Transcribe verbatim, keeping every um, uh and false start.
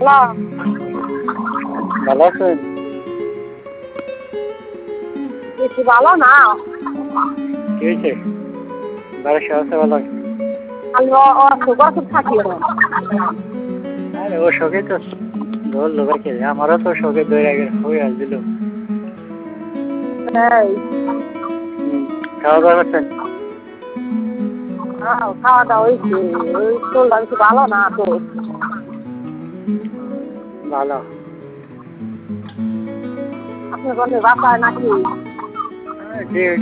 Hello, ভালো আছেন? বেশি ভালো না। কি হয়েছে? বাড়ির সবাই আছে ভালো? আমি অসুখ অসুখ থাকি। আরে ও শোকে তো ধরলো ভাইকে, আমারও তো শোকে ধরে আগে হয়ে আসছিল। এই হুম, খাওয়া দাওয়া করছেন? হ্যাঁ, খাওয়া দাওয়া হয়েছে। ওই শরীরটা বেশি ভালো না তো। ভালো। আপনি বলতে বাসায় নাকি? জি।